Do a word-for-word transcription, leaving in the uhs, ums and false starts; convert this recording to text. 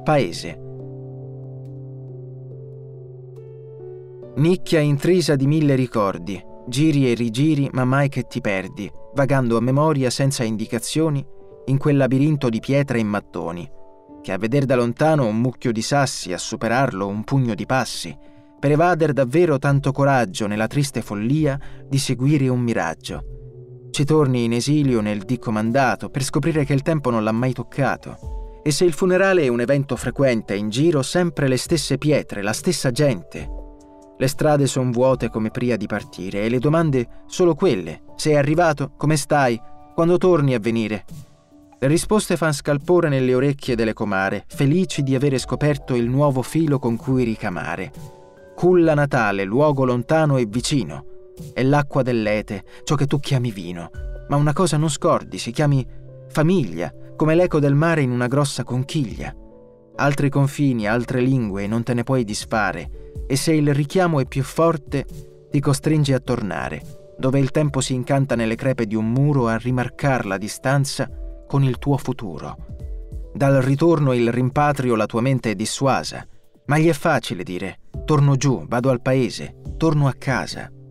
paese. Nicchia intrisa di mille ricordi, giri e rigiri ma mai che ti perdi, vagando a memoria senza indicazioni in quel labirinto di pietre e mattoni, che a veder da lontano un mucchio di sassi, a superarlo un pugno di passi, per evader davvero tanto coraggio nella triste follia di seguire un miraggio. Ci torni in esilio nel dì comandato per scoprire che il tempo non l'ha mai toccato. E se il funerale è un evento frequente, in giro sempre le stesse pietre, la stessa gente. Le strade son vuote come pria di partire e le domande solo quelle: sei arrivato? Come stai? Quando torni a venire? Le risposte fan scalpore nelle orecchie delle comare, felici di avere scoperto il nuovo filo con cui ricamare. Culla natale, luogo lontano e vicino. È l'acqua dell'ete, ciò che tu chiami vino. Ma una cosa non scordi, si chiami famiglia, come l'eco del mare in una grossa conchiglia. Altri confini, altre lingue, non te ne puoi disfare, e se il richiamo è più forte, ti costringe a tornare, dove il tempo si incanta nelle crepe di un muro a rimarcar la distanza con il tuo futuro. Dal ritorno e il rimpatrio la tua mente è dissuasa, ma gli è facile dire: torno giù, vado al paese, torno a casa.